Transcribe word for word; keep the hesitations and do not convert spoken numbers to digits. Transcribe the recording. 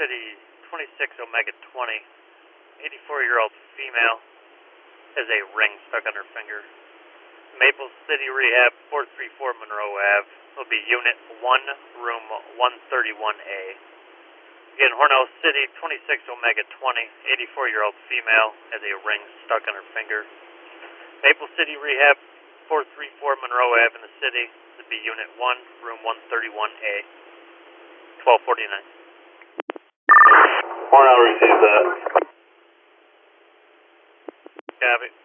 City twenty-six Omega twenty, eighty-four-year-old female, has a ring stuck on her finger. Maple City Rehab, four three four Monroe Ave, will be Unit one, Room one thirty-one A. Again, Hornell City twenty-six Omega twenty, eighty-four-year-old female, has a ring stuck on her finger. Maple City Rehab, four three four Monroe Ave in the city, will be Unit one, Room one thirty-one A. twelve forty-nine. Hornell received that. Copy.